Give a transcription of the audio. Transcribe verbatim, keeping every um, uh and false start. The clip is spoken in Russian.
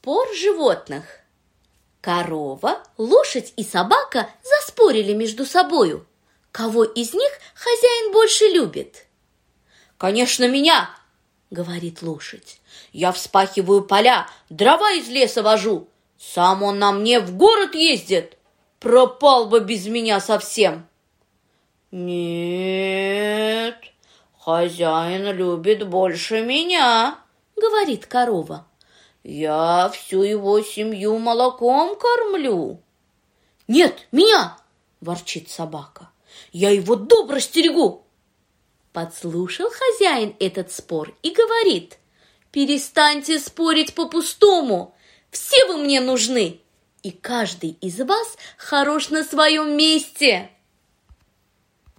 Спор животных. Корова, лошадь и собака заспорили между собою. Кого из них хозяин больше любит? «Конечно, меня!» — говорит лошадь. «Я вспахиваю поля, дрова из леса вожу. Сам он на мне в город ездит. Пропал бы без меня совсем». «Нет, хозяин любит больше меня», — говорит корова. «Я всю его семью молоком кормлю». «Нет, меня!» — ворчит собака. «Я его добро стерегу». Подслушал хозяин этот спор и говорит: «Перестаньте спорить по-пустому. Все вы мне нужны, и каждый из вас хорош на своем месте».